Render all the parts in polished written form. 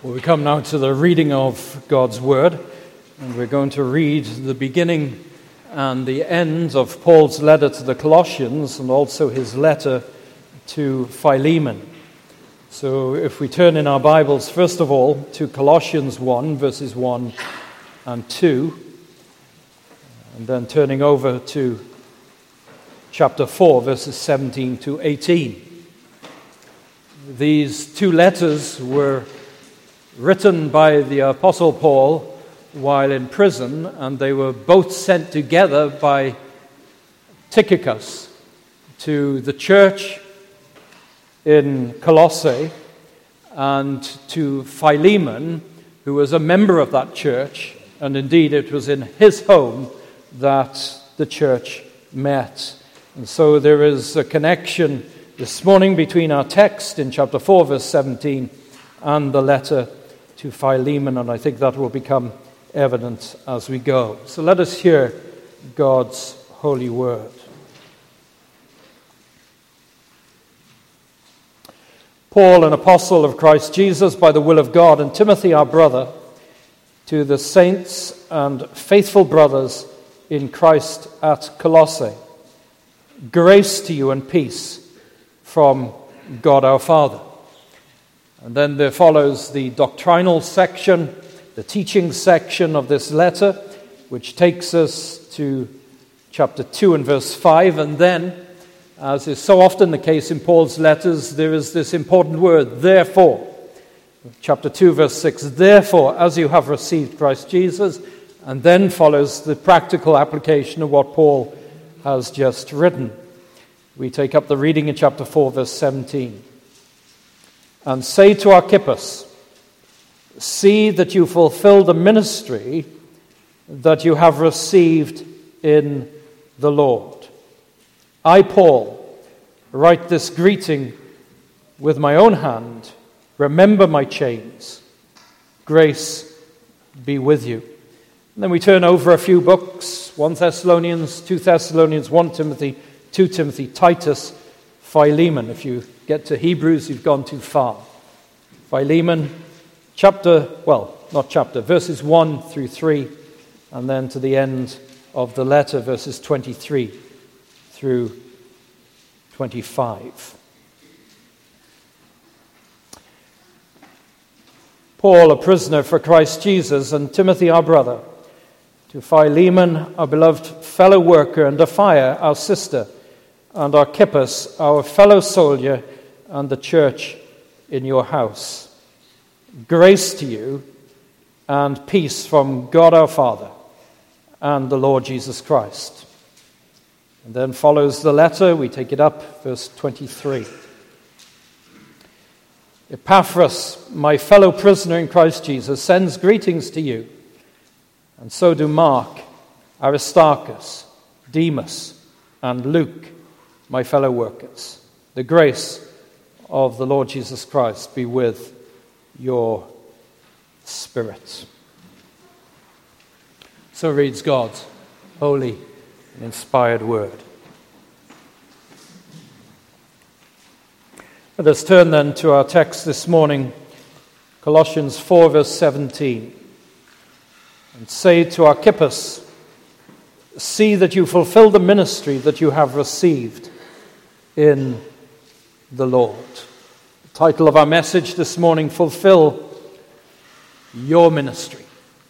Well, we come now to the reading of God's Word, and we're going to read the beginning and the end of Paul's letter to the Colossians and also his letter to Philemon. So if we turn in our Bibles, first of all, to Colossians 1, verses 1 and 2, and then turning over to chapter 4, verses 17 to 18. These two letters were written by the Apostle Paul while in prison, and they were both sent together by Tychicus to the church in Colossae and to Philemon, who was a member of that church, and indeed it was in his home that the church met. And so there is a connection this morning between our text in chapter 4, verse 17, and the letter to Philemon, and I think that will become evident as we go. So let us hear God's holy word. Paul, an apostle of Christ Jesus by the will of God, and Timothy, our brother, to the saints and faithful brothers in Christ at Colossae, grace to you and peace from God our Father. And then there follows the doctrinal section, the teaching section of this letter, which takes us to chapter 2 and verse 5. And then, as is so often the case in Paul's letters, there is this important word, therefore. Chapter 2, verse 6, therefore, as you have received Christ Jesus, and then follows the practical application of what Paul has just written. We take up the reading in chapter 4, verse 17. And say to Archippus, see that you fulfill the ministry that you have received in the Lord. I, Paul, write this greeting with my own hand. Remember my chains. Grace be with you. And then we turn over a few books, 1 Thessalonians, 2 Thessalonians, 1 Timothy, 2 Timothy, Titus, Philemon. If you get to Hebrews, you've gone too far. Philemon, verses 1 through 3, and then to the end of the letter, verses 23 through 25. Paul, a prisoner for Christ Jesus, and Timothy, our brother, to Philemon, our beloved fellow worker, and Apphia, our sister, and Archippus, our fellow soldier, and the church in your house. Grace to you and peace from God our Father and the Lord Jesus Christ. And then follows the letter. We take it up, verse 23. Epaphras, my fellow prisoner in Christ Jesus, sends greetings to you, and so do Mark, Aristarchus, Demas, and Luke, my fellow workers. The grace of the Lord Jesus Christ be with your spirit. So reads God's holy and inspired word. Let us turn then to our text this morning, Colossians 4, verse 17. And say to Archippus, see that you fulfill the ministry that you have received in the Lord. The title of our message this morning, Fulfill Your Ministry.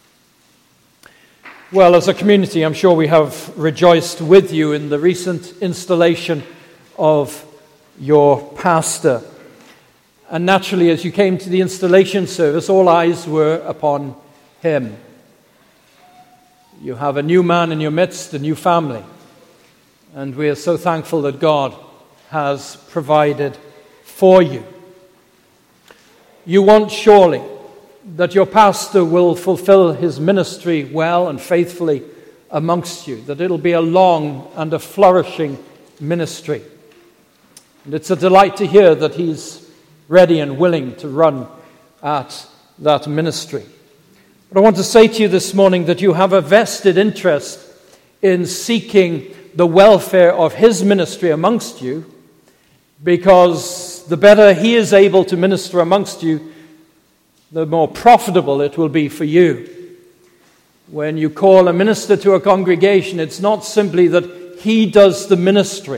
Well, as a community, I'm sure we have rejoiced with you in the recent installation of your pastor. And naturally, as you came to the installation service, all eyes were upon him. You have a new man in your midst, a new family. And we are so thankful that God has provided for you. You want surely that your pastor will fulfill his ministry well and faithfully amongst you, that it'll be a long and a flourishing ministry. And it's a delight to hear that he's ready and willing to run at that ministry. But I want to say to you this morning that you have a vested interest in seeking the welfare of his ministry amongst you, because the better he is able to minister amongst you, the more profitable it will be for you. When you call a minister to a congregation, it's not simply that he does the ministry,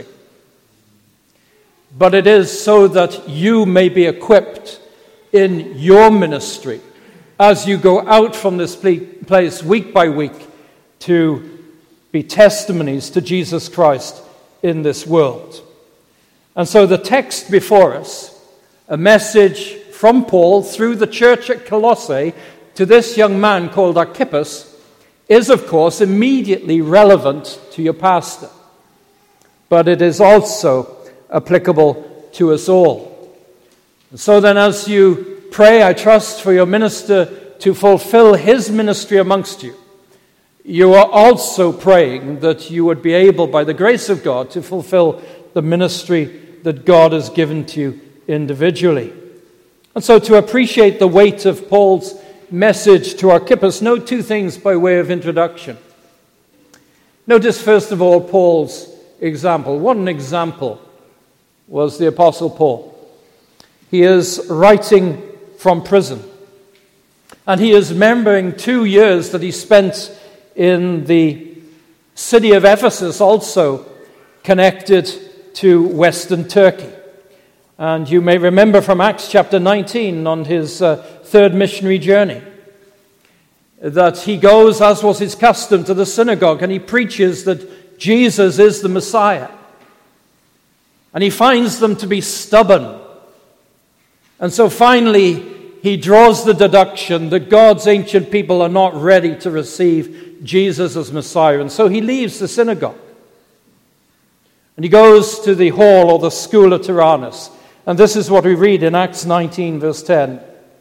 but it is so that you may be equipped in your ministry as you go out from this place week by week to be testimonies to Jesus Christ in this world. And so the text before us, a message from Paul through the church at Colossae to this young man called Archippus, is of course immediately relevant to your pastor. But it is also applicable to us all. And so then as you pray, I trust, for your minister to fulfill his ministry amongst you, you are also praying that you would be able, by the grace of God, to fulfill the ministry that God has given to you individually. And so to appreciate the weight of Paul's message to Archippus, note two things by way of introduction. Notice, first of all, Paul's example. What an example was the Apostle Paul. He is writing from prison, and he is remembering 2 years that he spent in the city of Ephesus, also connected to Western Turkey. And you may remember from Acts chapter 19 on his third missionary journey that he goes, as was his custom, to the synagogue and he preaches that Jesus is the Messiah. And he finds them to be stubborn. And so finally he draws the deduction that God's ancient people are not ready to receive Jesus as Messiah. And so he leaves the synagogue. And he goes to the hall or the school of Tyrannus. And this is what we read in Acts 19, verse 10.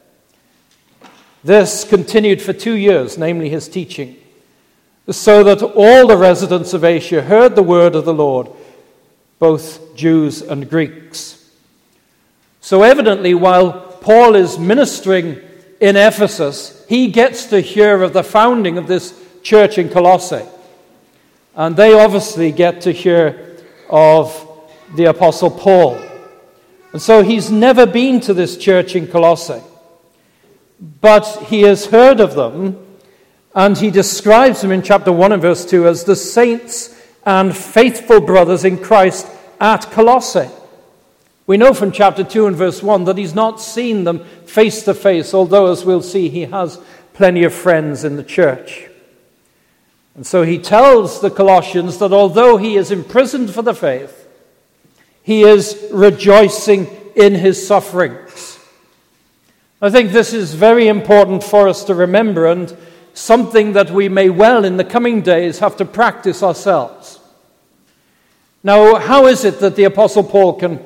This continued for 2 years, namely his teaching, so that all the residents of Asia heard the word of the Lord, both Jews and Greeks. So evidently, while Paul is ministering in Ephesus, he gets to hear of the founding of this church in Colossae. And they obviously get to hear of the Apostle Paul. And so he's never been to this church in Colossae, but he has heard of them, and he describes them in chapter 1 and verse 2 as the saints and faithful brothers in Christ at Colossae. We know from chapter 2 and verse 1 that he's not seen them face to face, although, as we'll see, he has plenty of friends in the church. And so he tells the Colossians that although he is imprisoned for the faith, he is rejoicing in his sufferings. I think this is very important for us to remember, and something that we may well in the coming days have to practice ourselves. Now, how is it that the Apostle Paul can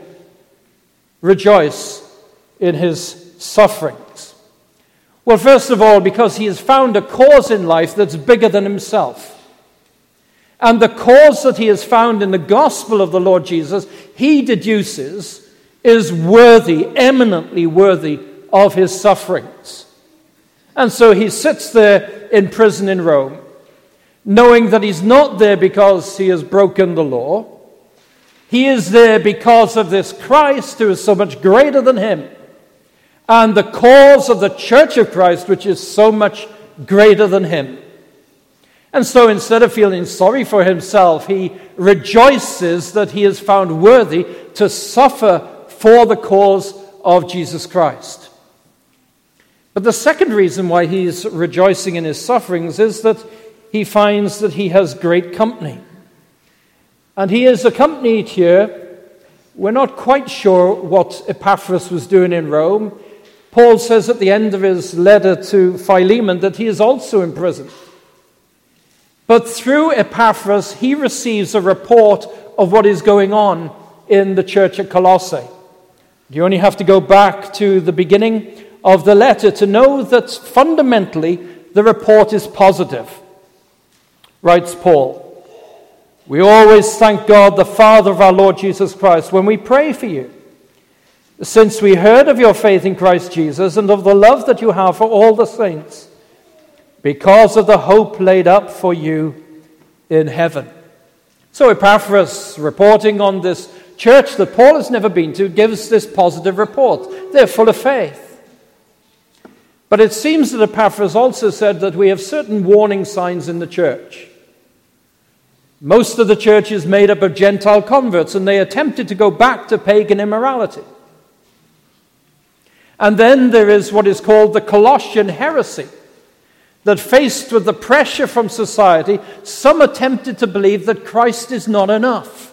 rejoice in his sufferings? Well, first of all, because he has found a cause in life that's bigger than himself. And the cause that he has found in the gospel of the Lord Jesus, he deduces, is worthy, eminently worthy of his sufferings. And so he sits there in prison in Rome, knowing that he's not there because he has broken the law. He is there because of this Christ who is so much greater than him, and the cause of the church of Christ, which is so much greater than him. And so instead of feeling sorry for himself, he rejoices that he is found worthy to suffer for the cause of Jesus Christ. But the second reason why he's rejoicing in his sufferings is that he finds that he has great company. And he is accompanied here. We're not quite sure what Epaphras was doing in Rome. Paul says at the end of his letter to Philemon that he is also in prison. But through Epaphras, he receives a report of what is going on in the church at Colossae. You only have to go back to the beginning of the letter to know that fundamentally the report is positive. Writes Paul, "We always thank God, the Father of our Lord Jesus Christ, when we pray for you, since we heard of your faith in Christ Jesus and of the love that you have for all the saints, because of the hope laid up for you in heaven." So Epaphras, reporting on this church that Paul has never been to, gives this positive report. They're full of faith. But it seems that Epaphras also said that we have certain warning signs in the church. Most of the church is made up of Gentile converts, and they attempted to go back to pagan immorality. And then there is what is called the Colossian heresy, that faced with the pressure from society, some attempted to believe that Christ is not enough.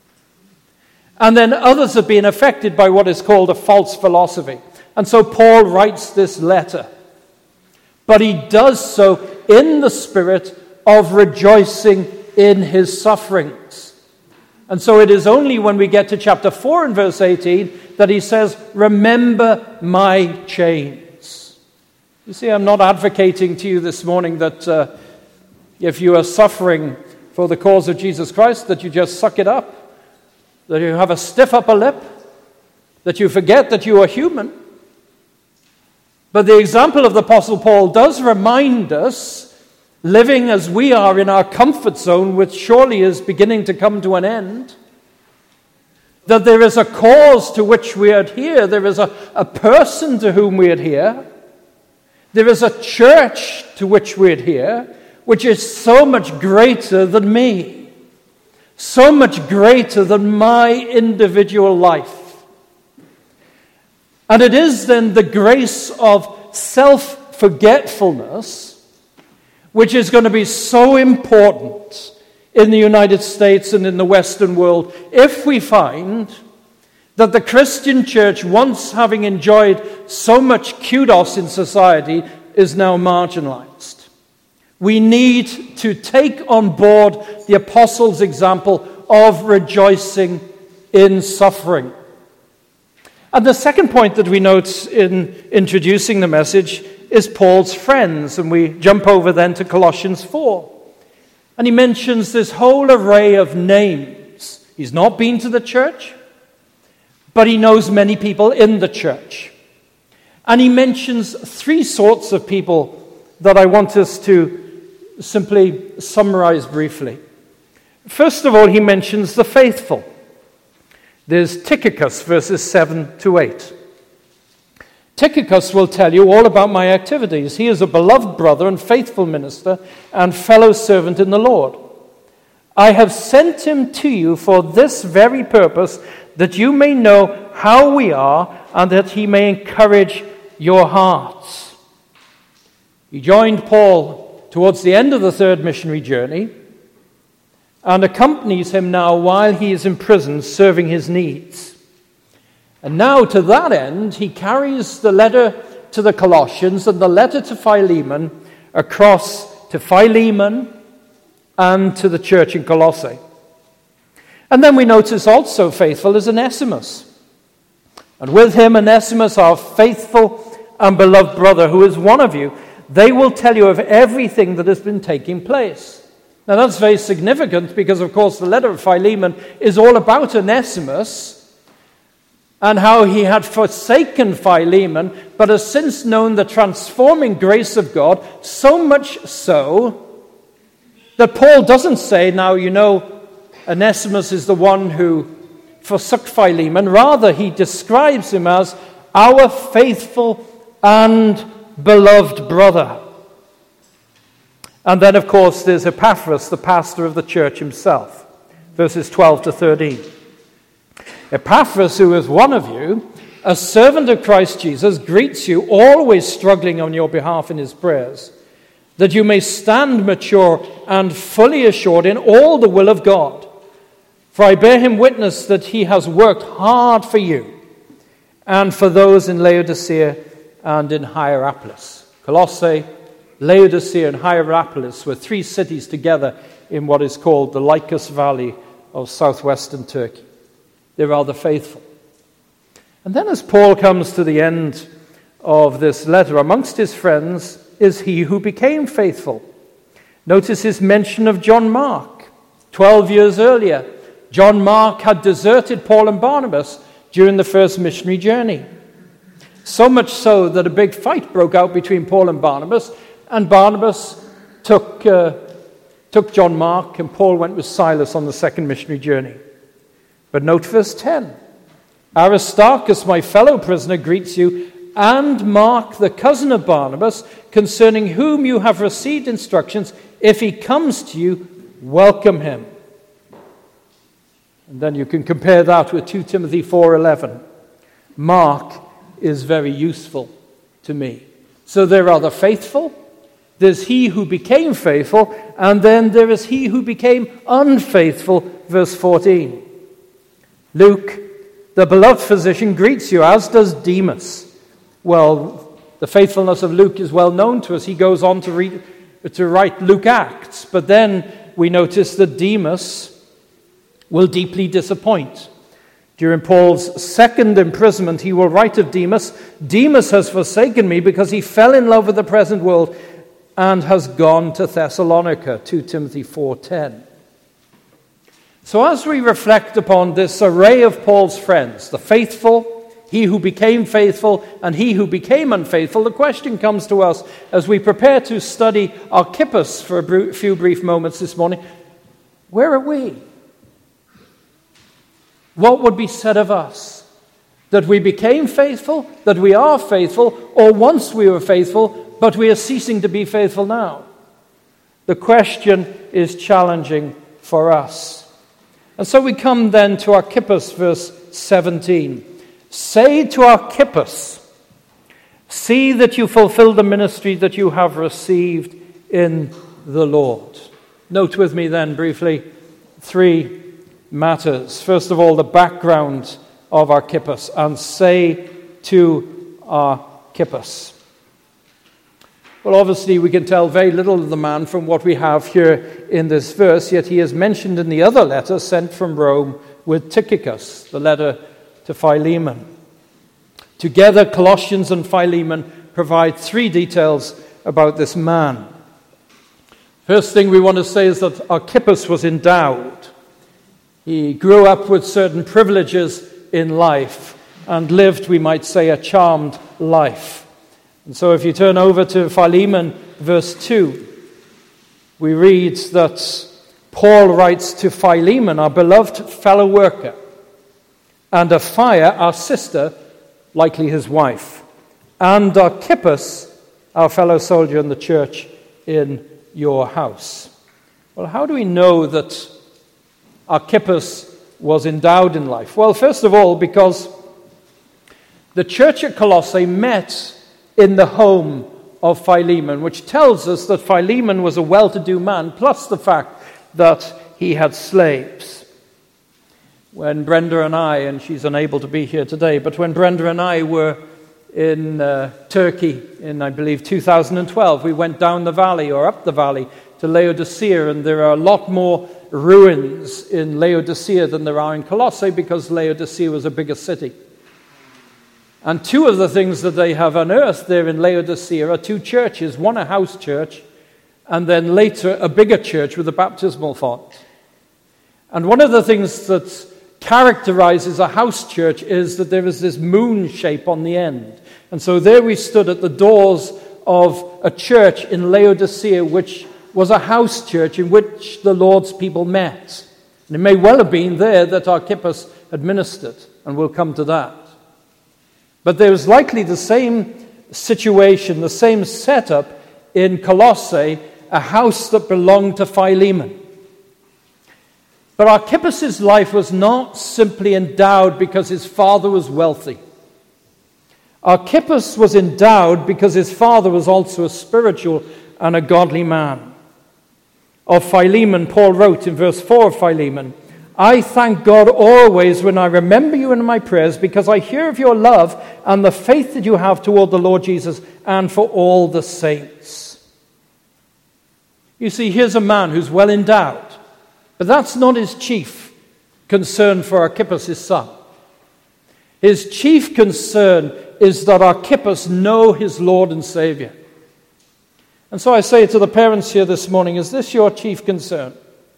And then others have been affected by what is called a false philosophy. And so Paul writes this letter. But he does so in the spirit of rejoicing in his sufferings. And so it is only when we get to chapter 4 and verse 18 that he says, remember my chains. You see, I'm not advocating to you this morning that if you are suffering for the cause of Jesus Christ, that you just suck it up, that you have a stiff upper lip, that you forget that you are human. But the example of the Apostle Paul does remind us, living as we are in our comfort zone, which surely is beginning to come to an end, that there is a cause to which we adhere, there is a person to whom we adhere, there is a church to which we adhere, which is so much greater than me, so much greater than my individual life. And it is then the grace of self-forgetfulness which is going to be so important in the United States and in the Western world if we find that the Christian church, once having enjoyed so much kudos in society, is now marginalized. We need to take on board the apostles' example of rejoicing in suffering. And the second point that we note in introducing the message is Paul's friends. And we jump over then to Colossians 4. And he mentions this whole array of names. He's not been to the church, but he knows many people in the church. And he mentions three sorts of people that I want us to simply summarize briefly. First of all, he mentions the faithful. There's Tychicus, verses 7 to 8. Tychicus will tell you all about my activities. He is a beloved brother and faithful minister and fellow servant in the Lord. I have sent him to you for this very purpose, that you may know how we are and that he may encourage your hearts. He joined Paul towards the end of the third missionary journey and accompanies him now while he is in prison serving his needs. And now to that end, he carries the letter to the Colossians and the letter to Philemon across to Philemon and to the church in Colossae. And then we notice also faithful is Onesimus. And with him Onesimus, our faithful and beloved brother, who is one of you. They will tell you of everything that has been taking place. Now that's very significant because, of course, the letter of Philemon is all about Onesimus and how he had forsaken Philemon, but has since known the transforming grace of God, so much so that Paul doesn't say, now, you know, Onesimus is the one who forsook Philemon. Rather, he describes him as our faithful and beloved brother. And then, of course, there's Epaphras, the pastor of the church himself, verses 12 to 13. Epaphras, who is one of you, a servant of Christ Jesus, greets you, always struggling on your behalf in his prayers, that you may stand mature and fully assured in all the will of God. For I bear him witness that he has worked hard for you and for those in Laodicea and in Hierapolis. Colossae, Laodicea, and Hierapolis were three cities together in what is called the Lycus Valley of southwestern Turkey. They are the faithful. And then as Paul comes to the end of this letter, amongst his friends is he who became faithful. Notice his mention of John Mark. 12 years earlier, John Mark had deserted Paul and Barnabas during the first missionary journey. So much so that a big fight broke out between Paul and Barnabas took John Mark, and Paul went with Silas on the second missionary journey. But note verse 10. Aristarchus, my fellow prisoner, greets you, and Mark, the cousin of Barnabas, concerning whom you have received instructions. If he comes to you, welcome him." And then you can compare that with 2 Timothy 4:11. Mark is very useful to me. So there are the faithful, there's he who became faithful, and then there is he who became unfaithful, verse 14. Luke, the beloved physician, greets you, as does Demas. Well, the faithfulness of Luke is well known to us. He goes on to write Luke Acts, but then we notice that Demas will deeply disappoint. During Paul's second imprisonment, he will write of Demas, "Demas has forsaken me because he fell in love with the present world and has gone to Thessalonica," 2 Timothy 4:10. So as we reflect upon this array of Paul's friends, the faithful, he who became faithful, and he who became unfaithful, the question comes to us as we prepare to study Archippus for a few brief moments this morning: where are we? What would be said of us? That we became faithful, that we are faithful, or once we were faithful, but we are ceasing to be faithful now? The question is challenging for us. And so we come then to Archippus, verse 17. "Say to Archippus, see that you fulfill the ministry that you have received in the Lord." Note with me then briefly 3 matters. First of all, the background of Archippus, and say to Archippus. Well, obviously we can tell very little of the man from what we have here in this verse, yet he is mentioned in the other letter sent from Rome with Tychicus, the letter to Philemon. Together, Colossians and Philemon provide 3 details about this man. First thing we want to say is that Archippus was endowed. He grew up with certain privileges in life and lived, we might say, a charmed life. And so if you turn over to Philemon, verse 2, we read that Paul writes to Philemon, our beloved fellow worker, and Apphia, our sister, likely his wife, and Archippus, our fellow soldier in the church in your house. Well, how do we know that Archippus was endowed in life? Well, first of all, because the church at Colossae met in the home of Philemon, which tells us that Philemon was a well-to-do man, plus the fact that he had slaves. When Brenda and I, and she's unable to be here today, but when Brenda and I were in Turkey in, I believe, 2012, we went down the valley or up the valley to Laodicea, and there are a lot more ruins in Laodicea than there are in Colossae because Laodicea was a bigger city. And 2 of the things that they have unearthed there in Laodicea are 2 churches, one a house church, and then later a bigger church with a baptismal font. And one of the things that characterizes a house church is that there is this moon shape on the end. And so there we stood at the doors of a church in Laodicea, which was a house church in which the Lord's people met. And it may well have been there that Archippus had ministered, and we'll come to that. But there was likely the same situation, the same setup in Colossae, a house that belonged to Philemon. But Archippus' life was not simply endowed because his father was wealthy. Archippus was endowed because his father was also a spiritual and a godly man. Of Philemon, Paul wrote in verse 4 of Philemon, "I thank God always when I remember you in my prayers, because I hear of your love and the faith that you have toward the Lord Jesus and for all the saints." You see, here's a man who's well endowed, but that's not his chief concern for Archippus' son. His chief concern is that Archippus know his Lord and Savior. And so I say to the parents here this morning, is this your chief concern?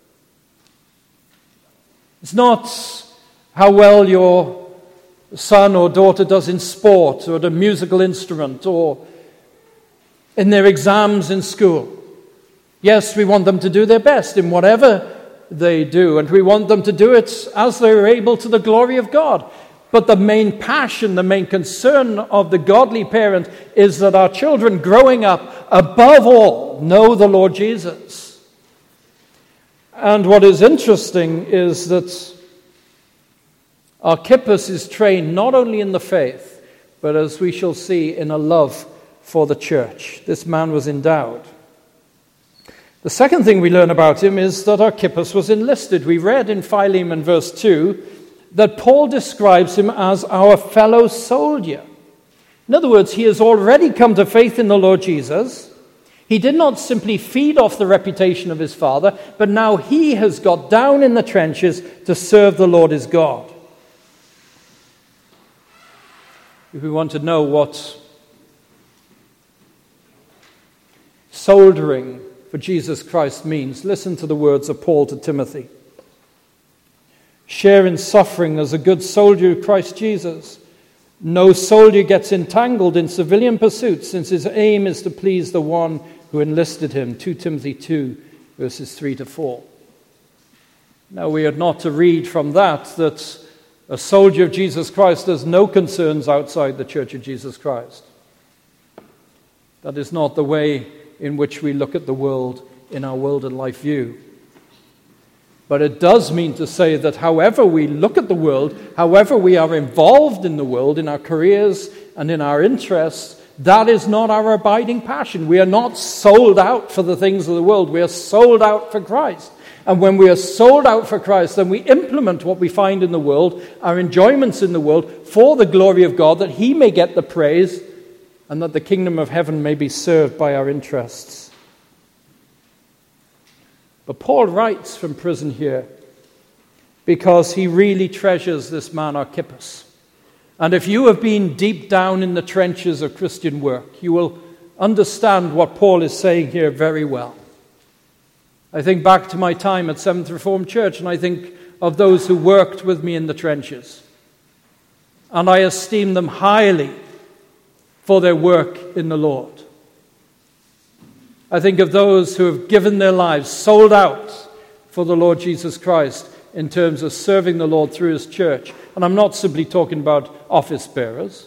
It's not how well your son or daughter does in sport or at a musical instrument or in their exams in school. Yes, we want them to do their best in whatever they do, and we want them to do it as they're able to the glory of God. But the main passion, the main concern of the godly parent is that our children growing up, above all, know the Lord Jesus. And what is interesting is that Archippus is trained not only in the faith, but as we shall see, in a love for the church. This man was endowed. The second thing we learn about him is that Archippus was enlisted. We read in Philemon verse 2 that Paul describes him as our fellow soldier. In other words, he has already come to faith in the Lord Jesus. He did not simply feed off the reputation of his father, but now he has got down in the trenches to serve the Lord his God. If we want to know what soldiering for Jesus Christ means, listen to the words of Paul to Timothy. Share in suffering as a good soldier of Christ Jesus. No soldier gets entangled in civilian pursuits, since his aim is to please the one who enlisted him. 2 Timothy 2, verses 3 to 4. Now, we are not to read from that a soldier of Jesus Christ has no concerns outside the Church of Jesus Christ. That is not the way in which we look at the world in our world and life view. But it does mean to say that however we look at the world, however we are involved in the world, in our careers and in our interests, that is not our abiding passion. We are not sold out for the things of the world. We are sold out for Christ. And when we are sold out for Christ, then we implement what we find in the world, our enjoyments in the world, for the glory of God, that he may get the praise and that the kingdom of heaven may be served by our interests. But Paul writes from prison here because he really treasures this man Archippus. And if you have been deep down in the trenches of Christian work, you will understand what Paul is saying here very well. I think back to my time at Seventh Reformed Church, and I think of those who worked with me in the trenches. And I esteem them highly for their work in the Lord. I think of those who have given their lives, sold out for the Lord Jesus Christ in terms of serving the Lord through his church. And I'm not simply talking about office bearers.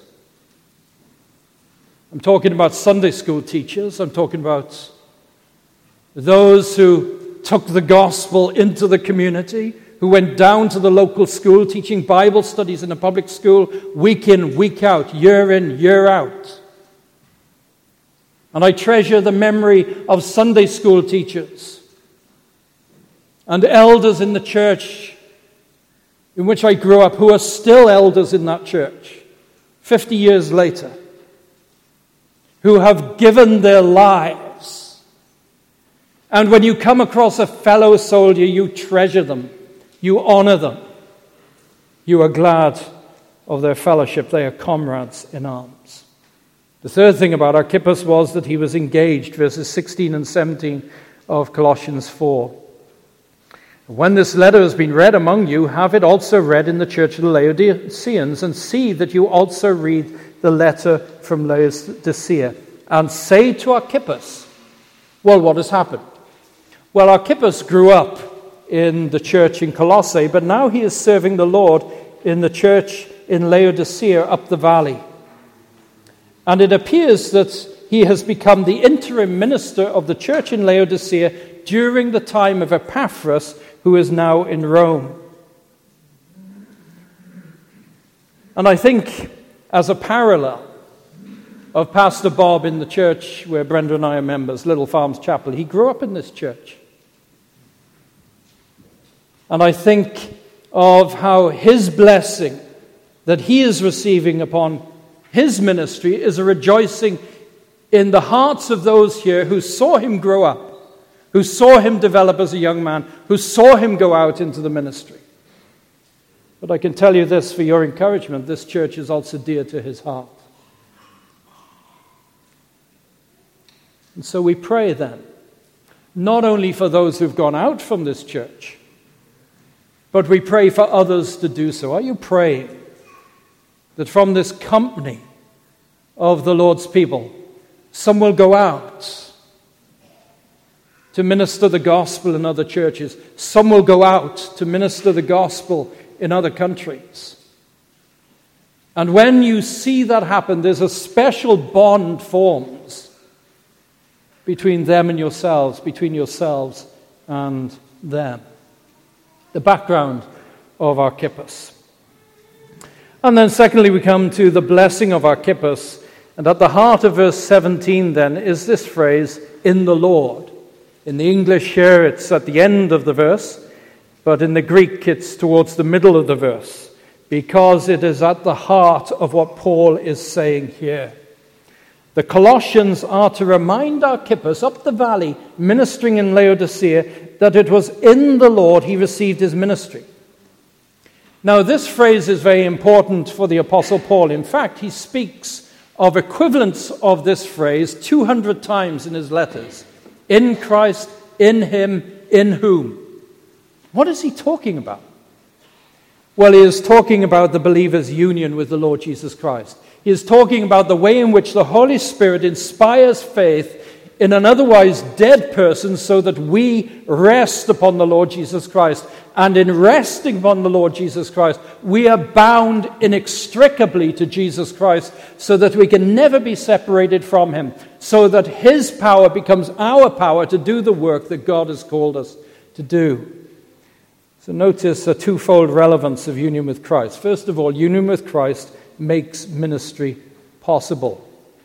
I'm talking about Sunday school teachers. I'm talking about those who took the gospel into the community, who went down to the local school teaching Bible studies in a public school week in, week out, year in, year out. And I treasure the memory of Sunday school teachers and elders in the church in which I grew up, who are still elders in that church 50 years later, who have given their lives. And when you come across a fellow soldier, you treasure them, you honor them, you are glad of their fellowship. They are comrades in arms. The third thing about Archippus was that he was engaged, verses 16 and 17 of Colossians 4. When this letter has been read among you, have it also read in the church of the Laodiceans, and see that you also read the letter from Laodicea. And say to Archippus, well, what has happened? Well, Archippus grew up in the church in Colossae, but now he is serving the Lord in the church in Laodicea up the valley. And it appears that he has become the interim minister of the church in Laodicea during the time of Epaphras, who is now in Rome. And I think, as a parallel of Pastor Bob in the church where Brenda and I are members, Little Farms Chapel, he grew up in this church. And I think of how his blessing that he is receiving upon his ministry is a rejoicing in the hearts of those here who saw him grow up, who saw him develop as a young man, who saw him go out into the ministry. But I can tell you this for your encouragement, this church is also dear to his heart. And so we pray then, not only for those who've gone out from this church, but we pray for others to do so. Are you praying that from this company of the Lord's people, some will go out to minister the gospel in other churches? Some will go out to minister the gospel in other countries. And when you see that happen, there's a special bond forms between them and yourselves, between yourselves and them. The background of Archippus. And then secondly, we come to the blessing of Archippus. And at the heart of verse 17 then is this phrase, in the Lord. In the English here, it's at the end of the verse, but in the Greek, it's towards the middle of the verse, because it is at the heart of what Paul is saying here. The Colossians are to remind Archippus up the valley, ministering in Laodicea, that it was in the Lord he received his ministry. Now, this phrase is very important for the Apostle Paul. In fact, he speaks of equivalents of this phrase 200 times in his letters. In Christ, in him, in whom. What is he talking about? Well, he is talking about the believer's union with the Lord Jesus Christ. He is talking about the way in which the Holy Spirit inspires faith in an otherwise dead person so that we rest upon the Lord Jesus Christ. And in resting upon the Lord Jesus Christ, we are bound inextricably to Jesus Christ so that we can never be separated from him, so that his power becomes our power to do the work that God has called us to do. So notice a twofold relevance of union with Christ. First of all, union with Christ makes ministry possible.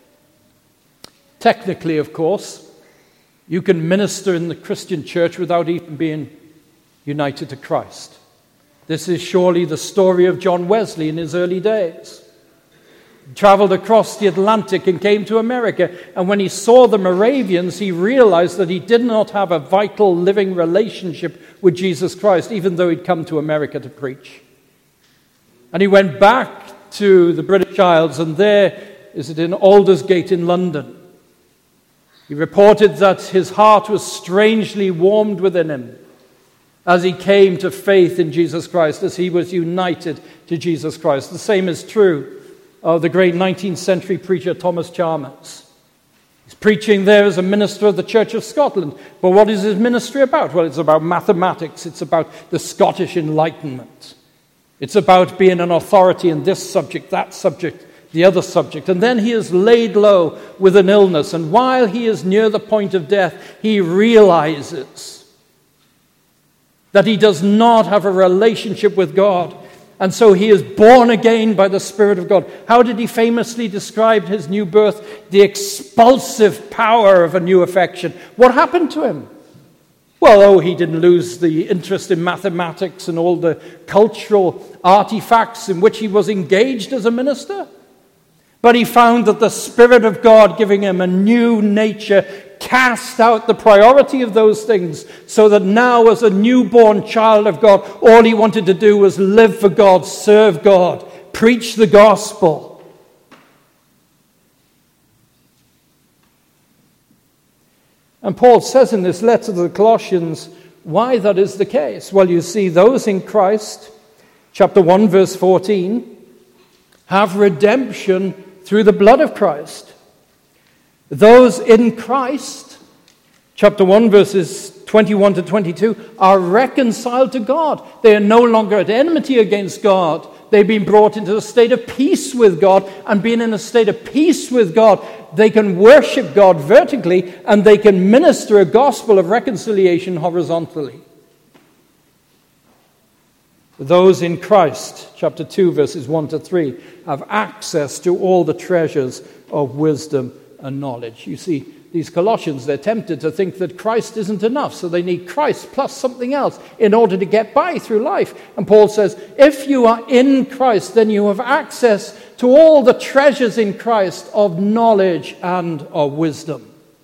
Technically, of course, you can minister in the Christian church without even being united to Christ. This is surely the story of John Wesley in his early days. He traveled across the Atlantic and came to America, and when he saw the Moravians, he realized that he did not have a vital, living relationship with Jesus Christ, even though he'd come to America to preach. And he went back to the British Isles, and there is it in Aldersgate in London. He reported that his heart was strangely warmed within him as he came to faith in Jesus Christ, as he was united to Jesus Christ. The same is true of the great 19th century preacher Thomas Chalmers. He's preaching there as a minister of the Church of Scotland. But what is his ministry about? Well, it's about mathematics. It's about the Scottish Enlightenment. It's about being an authority in this subject, that subject, the other subject. And then he is laid low with an illness. And while he is near the point of death, he realizes that he does not have a relationship with God. And so he is born again by the Spirit of God. How did he famously describe his new birth? The expulsive power of a new affection. What happened to him? Well, he didn't lose the interest in mathematics and all the cultural artifacts in which he was engaged as a minister. But he found that the Spirit of God, giving him a new nature, cast out the priority of those things, so that now, as a newborn child of God, all he wanted to do was live for God, serve God, preach the gospel. And Paul says in this letter to the Colossians why that is the case. Well, you see, those in Christ, chapter 1, verse 14, have redemption through the blood of Christ. Those in Christ, chapter 1, verses 21 to 22, are reconciled to God. They are no longer at enmity against God. They've been brought into a state of peace with God, and being in a state of peace with God, they can worship God vertically, and they can minister a gospel of reconciliation horizontally. Those in Christ, chapter 2, verses 1 to 3, have access to all the treasures of wisdom and knowledge. You see, these Colossians, they're tempted to think that Christ isn't enough, so they need Christ plus something else in order to get by through life. And Paul says, if you are in Christ, then you have access to all the treasures in Christ of knowledge and of wisdom.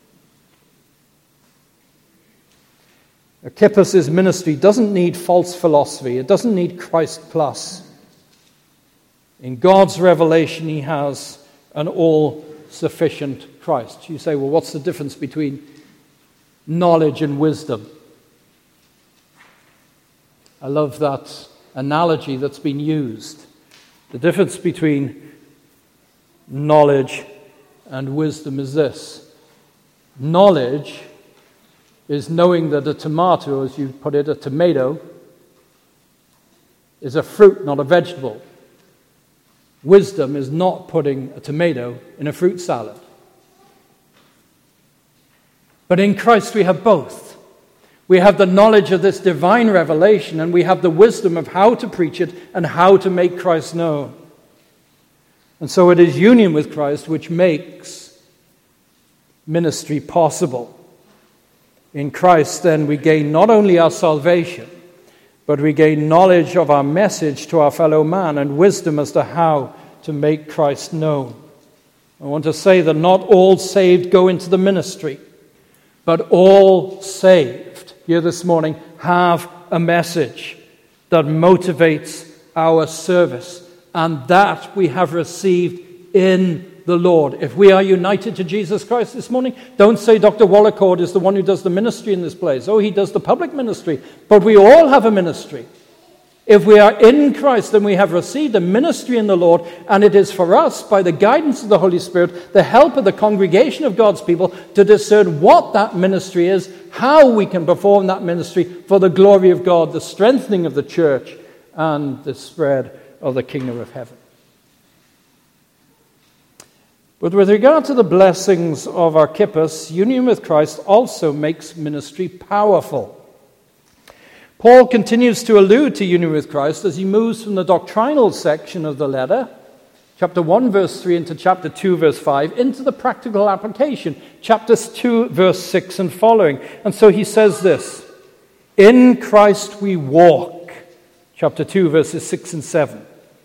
Archippus' ministry doesn't need false philosophy. It doesn't need Christ plus. In God's revelation, he has an all-sufficient Christ. You say, well, what's the difference between knowledge and wisdom? I love that analogy that's been used. The difference between knowledge and wisdom is this. Knowledge is knowing that a tomato, as you put it, a tomato, is a fruit, not a vegetable. Wisdom is not putting a tomato in a fruit salad. But in Christ we have both. We have the knowledge of this divine revelation, and we have the wisdom of how to preach it and how to make Christ known. And so it is union with Christ which makes ministry possible. In Christ, then, we gain not only our salvation, but we gain knowledge of our message to our fellow man and wisdom as to how to make Christ known. I want to say that not all saved go into the ministry, but all saved here this morning have a message that motivates our service, and that we have received in the Lord. If we are united to Jesus Christ this morning, don't say Dr. Wallicord is the one who does the ministry in this place. Oh, he does the public ministry. But we all have a ministry. If we are in Christ, then we have received a ministry in the Lord, and it is for us, by the guidance of the Holy Spirit, the help of the congregation of God's people, to discern what that ministry is, how we can perform that ministry for the glory of God, the strengthening of the church, and the spread of the kingdom of heaven. But with regard to the blessings of Archippus, union with Christ also makes ministry powerful. Paul continues to allude to union with Christ as he moves from the doctrinal section of the letter, chapter 1, verse 3, into chapter 2, verse 5, into the practical application, chapters 2, verse 6 and following. And so he says this, "In Christ we walk," chapter 2, verses 6 and 7.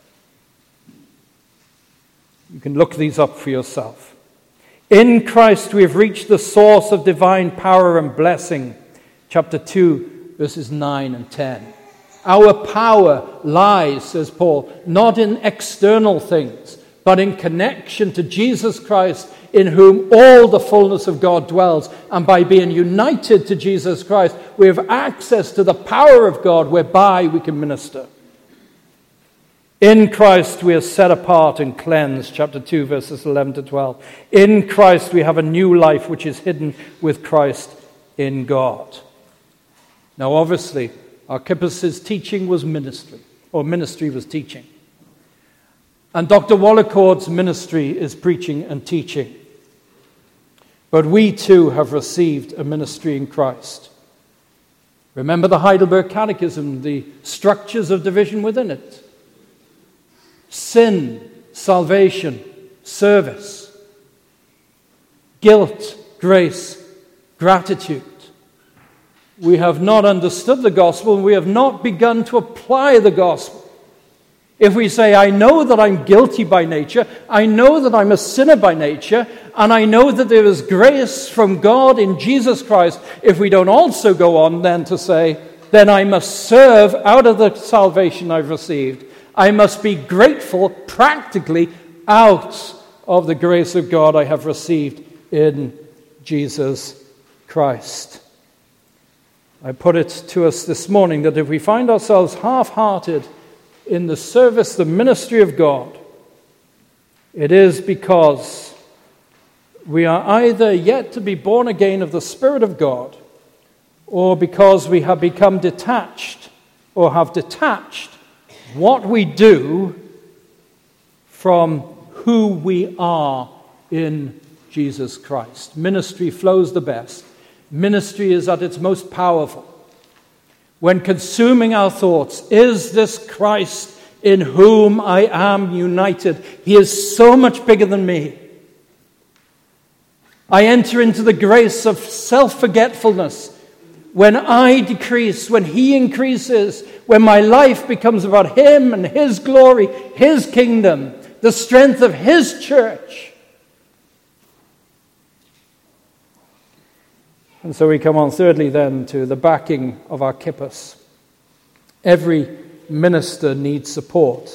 You can look these up for yourself. "In Christ we have reached the source of divine power and blessing," chapter 2, verses 9 and 10. Our power lies, says Paul, not in external things, but in connection to Jesus Christ, in whom all the fullness of God dwells. And by being united to Jesus Christ, we have access to the power of God whereby we can minister. "In Christ we are set apart and cleansed," chapter 2, verses 11 to 12. "In Christ we have a new life which is hidden with Christ in God." Now obviously, Archippus' teaching was ministry, or ministry was teaching. And Dr. Wallicord's ministry is preaching and teaching. But we too have received a ministry in Christ. Remember the Heidelberg Catechism, the structures of division within it. Sin, salvation, service. Guilt, grace, gratitude. We have not understood the gospel, and we have not begun to apply the gospel. If we say, I know that I'm guilty by nature, I know that I'm a sinner by nature, and I know that there is grace from God in Jesus Christ, if we don't also go on then to say, then I must serve out of the salvation I've received. I must be grateful practically out of the grace of God I have received in Jesus Christ. I put it to us this morning that if we find ourselves half-hearted in the service, the ministry of God, it is because we are either yet to be born again of the Spirit of God, or because we have become detached or have detached what we do from who we are in Jesus Christ. Ministry flows the best. Ministry is at its most powerful when consuming our thoughts. Is this Christ in whom I am united? He is so much bigger than me. I enter into the grace of self-forgetfulness when I decrease, when He increases, when my life becomes about Him and His glory, His kingdom, the strength of His church. And so we come on thirdly then to the backing of Archippus. Every minister needs support.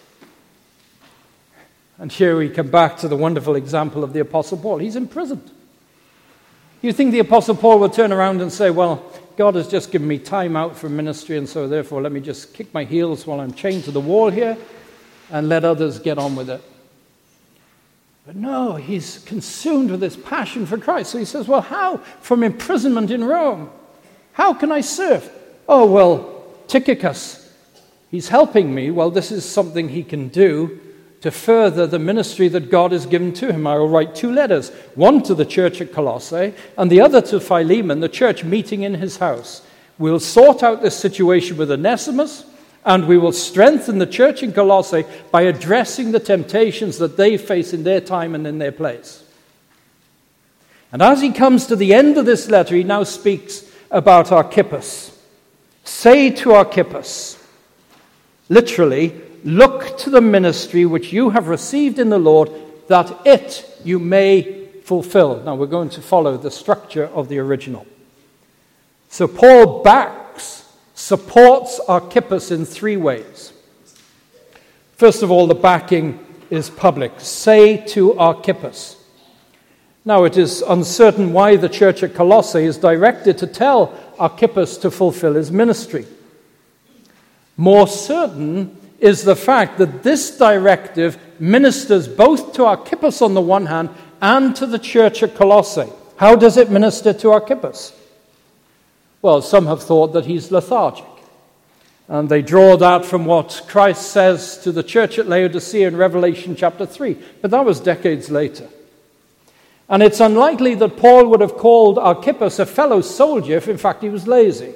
And here we come back to the wonderful example of the Apostle Paul. He's imprisoned. You think the Apostle Paul would turn around and say, well, God has just given me time out for ministry, and so therefore let me just kick my heels while I'm chained to the wall here and let others get on with it. But no, he's consumed with this passion for Christ. So he says, well, how? From imprisonment in Rome. How can I serve? Oh, well, Tychicus, he's helping me. Well, this is something he can do to further the ministry that God has given to him. I will write 2 letters, one to the church at Colossae and the other to Philemon, the church meeting in his house. We'll sort out this situation with Onesimus, and we will strengthen the church in Colossae by addressing the temptations that they face in their time and in their place. And as he comes to the end of this letter, he now speaks about Archippus. Say to Archippus, literally, look to the ministry which you have received in the Lord, that it you may fulfill. Now we're going to follow the structure of the original. So Paul supports Archippus in 3 ways. First of all, the backing is public. Say to Archippus. Now it is uncertain why the church at Colossae is directed to tell Archippus to fulfill his ministry. More certain is the fact that this directive ministers both to Archippus on the one hand and to the church at Colossae. How does it minister to Archippus? Well, some have thought that he's lethargic. And they draw that from what Christ says to the church at Laodicea in Revelation chapter 3. But that was decades later. And it's unlikely that Paul would have called Archippus a fellow soldier if in fact he was lazy.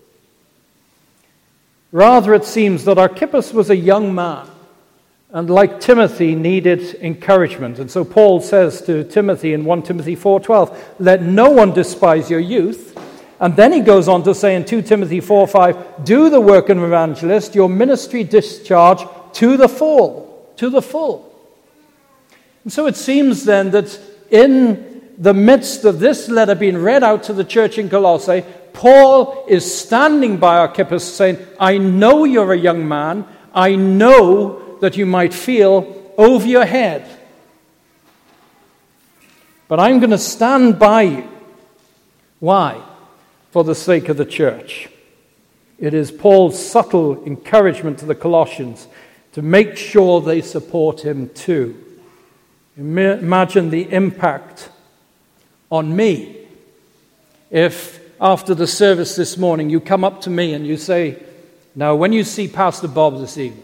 Rather, it seems that Archippus was a young man and, like Timothy, needed encouragement. And so Paul says to Timothy in 1 Timothy 4:12, let no one despise your youth. And then he goes on to say in 2 Timothy 4:5, do the work of an evangelist, your ministry discharge to the full. To the full. And so it seems then that in the midst of this letter being read out to the church in Colossae, Paul is standing by Archippus saying, I know you're a young man. I know that you might feel over your head. But I'm going to stand by you. Why? For the sake of the church. It is Paul's subtle encouragement to the Colossians to make sure they support him too. Imagine the impact on me if after the service this morning you come up to me and you say, now when you see Pastor Bob this evening,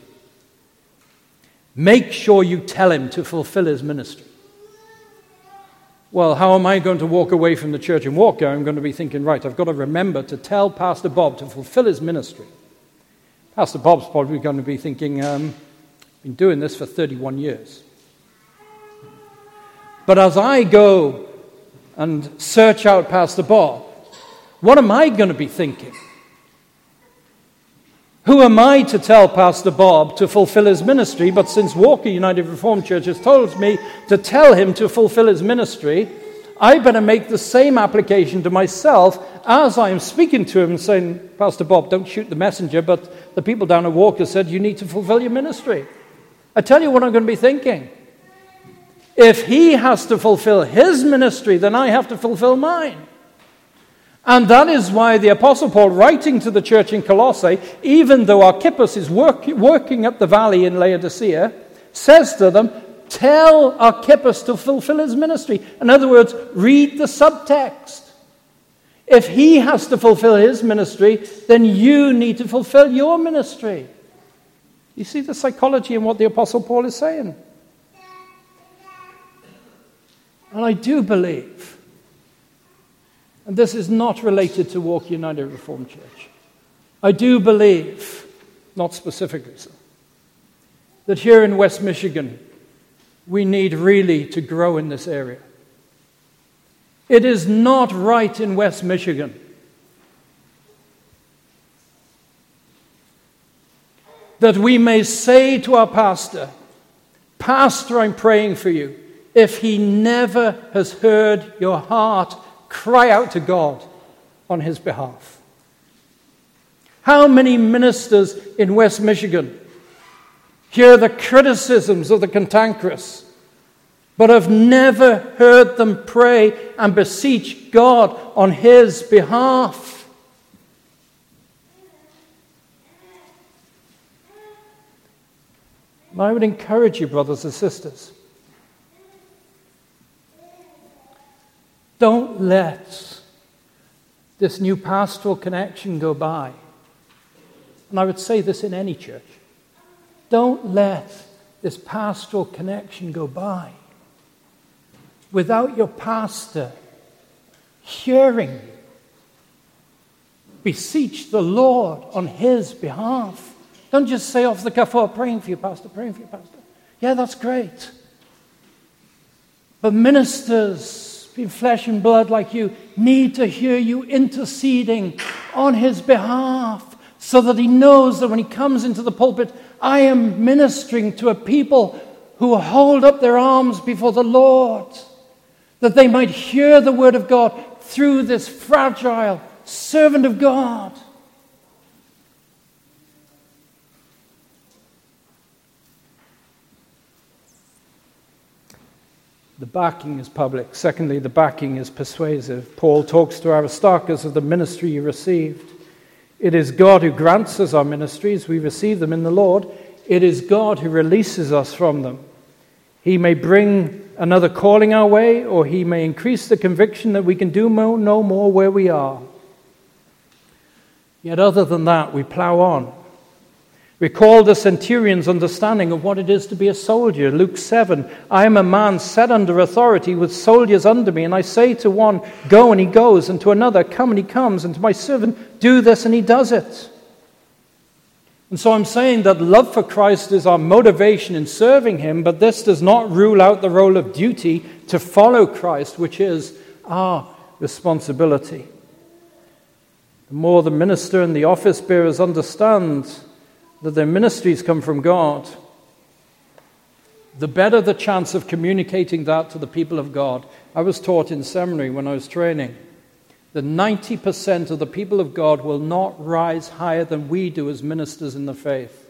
make sure you tell him to fulfill his ministry. Well, how am I going to walk away from the church and walk there? I'm going to be thinking, right, I've got to remember to tell Pastor Bob to fulfill his ministry. Pastor Bob's probably going to be thinking, I've been doing this for 31 years. But as I go and search out Pastor Bob, what am I going to be thinking? Who am I to tell Pastor Bob to fulfill his ministry? But since Walker United Reformed Church has told me to tell him to fulfill his ministry, I better make the same application to myself as I am speaking to him and saying, Pastor Bob, don't shoot the messenger, but the people down at Walker said you need to fulfill your ministry. I tell you what I'm going to be thinking. If he has to fulfill his ministry, then I have to fulfill mine. And that is why the Apostle Paul, writing to the church in Colossae, even though Archippus is working up the valley in Laodicea, says to them, tell Archippus to fulfill his ministry. In other words, read the subtext. If he has to fulfill his ministry, then you need to fulfill your ministry. You see the psychology in what the Apostle Paul is saying? And I do believe, and this is not related to Walk United Reformed Church, I do believe, not specifically so, that here in West Michigan, we need really to grow in this area. It is not right in West Michigan that we may say to our pastor, Pastor, I'm praying for you. If he never has heard your heart cry out to God on his behalf. How many ministers in West Michigan hear the criticisms of the cantankerous, but have never heard them pray and beseech God on his behalf? And I would encourage you, brothers and sisters, don't let this new pastoral connection go by. And I would say this in any church. Don't let this pastoral connection go by without your pastor hearing you beseech the Lord on his behalf. Don't just say off the cuff, "Oh, praying for you, Pastor, praying for you, Pastor." Yeah, that's great. But ministers in flesh and blood like you need to hear you interceding on his behalf so that he knows that when he comes into the pulpit, I am ministering to a people who hold up their arms before the Lord, that they might hear the word of God through this fragile servant of God. The backing is public. Secondly, the backing is persuasive. Paul talks to Aristarchus of the ministry he received. It is God who grants us our ministries. We receive them in the Lord. It is God who releases us from them. He may bring another calling our way, or he may increase the conviction that we can do no more where we are. Yet other than that, we plow on. Recall the centurion's understanding of what it is to be a soldier. Luke 7, I am a man set under authority with soldiers under me, and I say to one, go, and he goes, and to another, come, and he comes, and to my servant, do this, and he does it. And so I'm saying that love for Christ is our motivation in serving him, but this does not rule out the role of duty to follow Christ, which is our responsibility. The more the minister and the office bearers understand that their ministries come from God, the better the chance of communicating that to the people of God. I was taught in seminary when I was training that 90% of the people of God will not rise higher than we do as ministers in the faith.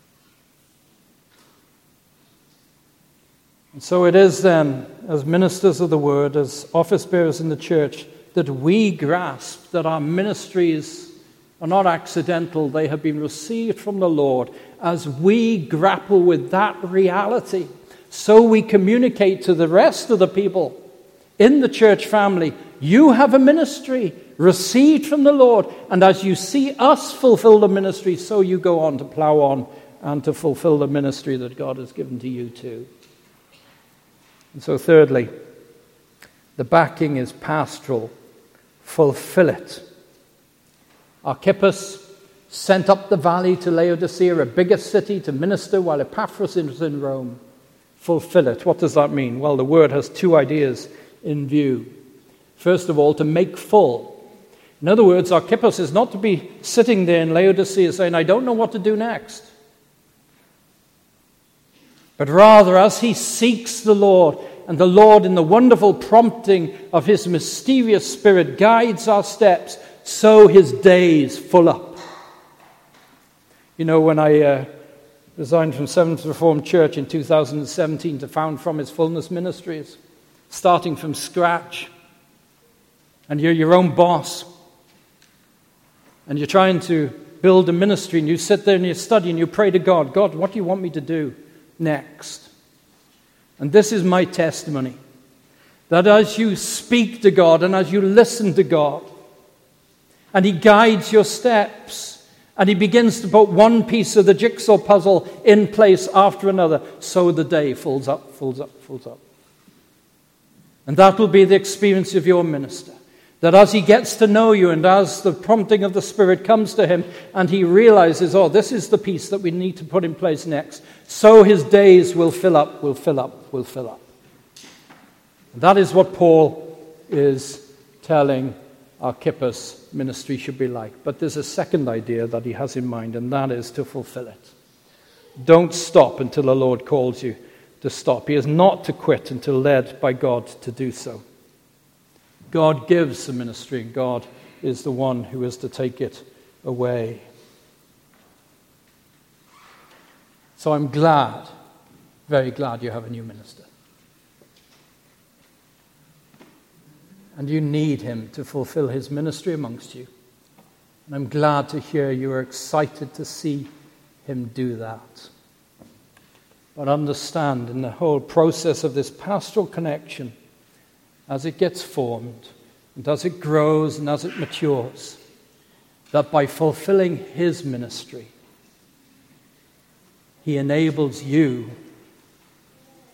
And so it is then, as ministers of the word, as office bearers in the church, that we grasp that our ministries are not accidental. They have been received from the Lord. As we grapple with that reality, so we communicate to the rest of the people in the church family, you have a ministry received from the Lord. And as you see us fulfill the ministry, so you go on to plow on and to fulfill the ministry that God has given to you too. And so thirdly, the backing is pastoral. Fulfill it. Archippus sent up the valley to Laodicea, a bigger city, to minister while Epaphras was in Rome. Fulfill it. What does that mean? Well, the word has two ideas in view. First of all, to make full. In other words, Archippus is not to be sitting there in Laodicea saying, I don't know what to do next. But rather, as he seeks the Lord, and the Lord, in the wonderful prompting of his mysterious Spirit, guides our steps, so his days full up. You know, when I resigned from Seventh Reformed Church in 2017 to found From His Fullness Ministries, starting from scratch, and you're your own boss, and you're trying to build a ministry, and you sit there and you study and you pray to God, God, what do you want me to do next? And this is my testimony, that as you speak to God and as you listen to God, and he guides your steps, and he begins to put one piece of the jigsaw puzzle in place after another, so the day folds up, folds up, folds up. And that will be the experience of your minister, that as he gets to know you and as the prompting of the Spirit comes to him and he realizes, oh, this is the piece that we need to put in place next, so his days will fill up, will fill up, will fill up. And that is what Paul is telling Archippus ministry should be like. But there's a second idea that he has in mind, and that is to fulfill it. Don't stop until the Lord calls you to stop. He is not to quit until led by God to do so. God gives the ministry, and God is the one who is to take it away. So I'm glad, very glad you have a new minister. And you need him to fulfill his ministry amongst you. And I'm glad to hear you are excited to see him do that. But understand, in the whole process of this pastoral connection, as it gets formed, and as it grows and as it matures, that by fulfilling his ministry, he enables you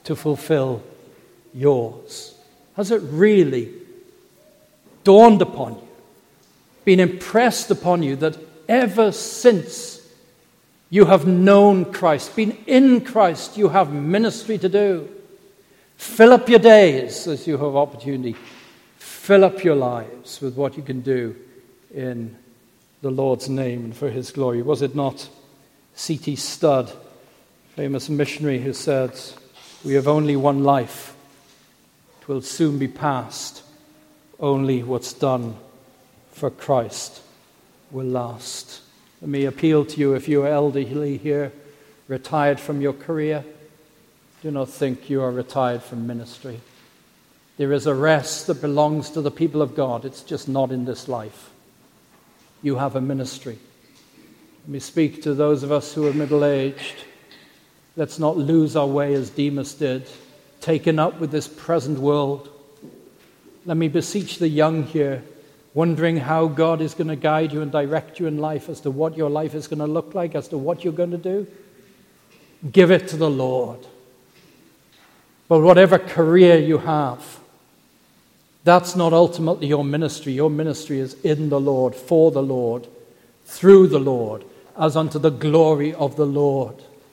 to fulfill yours? Has it really dawned upon you, been impressed upon you that ever since you have known Christ, been in Christ, you have ministry to do? Fill up your days as you have opportunity. Fill up your lives with what you can do in the Lord's name and for his glory. Was it not C.T. Studd, famous missionary, who said, "We have only one life. It will soon be past. Only what's done for Christ will last." Let me appeal to you, if you are elderly here, retired from your career, do not think you are retired from ministry. There is a rest that belongs to the people of God. It's just not in this life. You have a ministry. Let me speak to those of us who are middle-aged. Let's not lose our way as Demas did, taken up with this present world. Let me beseech the young here, wondering how God is going to guide you and direct you in life, as to what your life is going to look like, as to what you're going to do. Give it to the Lord. But whatever career you have, that's not ultimately your ministry. Your ministry is in the Lord, for the Lord, through the Lord, as unto the glory of the Lord.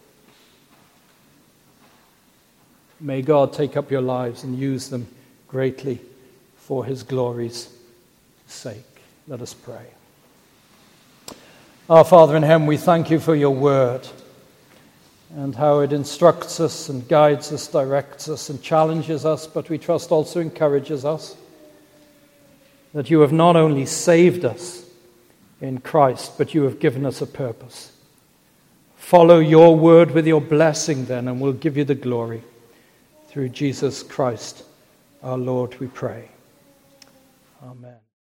May God take up your lives and use them greatly for his glory's sake. Let us pray. Our Father in heaven, we thank you for your word and how it instructs us and guides us, directs us and challenges us, but we trust also encourages us, that you have not only saved us in Christ, but you have given us a purpose. Follow your word with your blessing then, and we'll give you the glory. Through Jesus Christ, our Lord, we pray. Amen.